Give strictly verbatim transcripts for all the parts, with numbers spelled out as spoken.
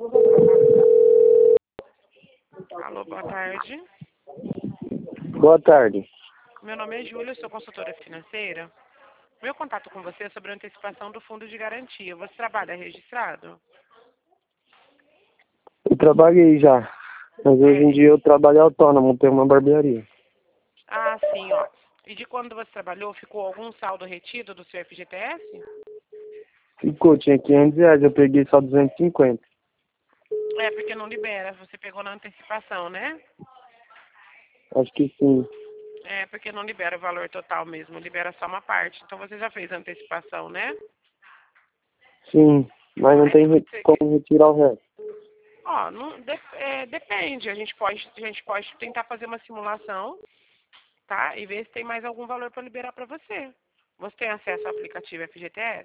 Alô, boa tarde. Boa tarde. Meu nome é Júlia, sou consultora financeira. Meu contato com você é sobre a antecipação do fundo de garantia. Você trabalha registrado? Eu trabalhei já, mas hoje É. em dia eu trabalho autônomo, tenho uma barbearia. Ah, sim, ó. E de quando você trabalhou, ficou algum saldo retido do seu F G T S? Ficou, tinha quinhentos reais, eu peguei só duzentos e cinquenta. É, porque não libera. Você pegou na antecipação, né? Acho que sim. É, porque não libera o valor total mesmo, libera só uma parte. Então você já fez a antecipação, né? Sim, mas não Aí se tem re- você... como retirar o resto. Ó, não, de- é, depende. A gente, pode, a gente pode tentar fazer uma simulação, tá? E ver se tem mais algum valor para liberar para você. Você tem acesso ao aplicativo F G T S?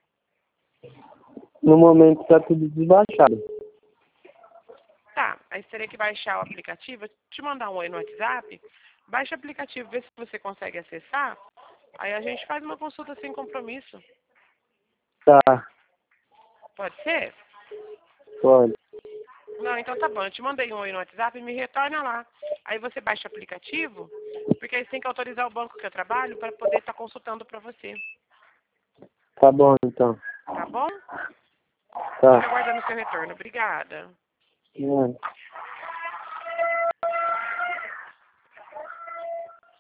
No momento tá tudo desbaixado. Tá, aí você teria que baixar o aplicativo, te mandar um oi no WhatsApp, baixa o aplicativo, vê se você consegue acessar, aí a gente faz uma consulta sem compromisso. Tá, Pode ser? pode. Não, então tá bom, eu te mandei um oi no WhatsApp e me retorna lá. Aí você baixa o aplicativo, porque aí você tem que autorizar o banco que eu trabalho para poder estar consultando para você, Tá bom então. tá bom? Fica Tá. aguardando o seu retorno. Obrigada. Hum.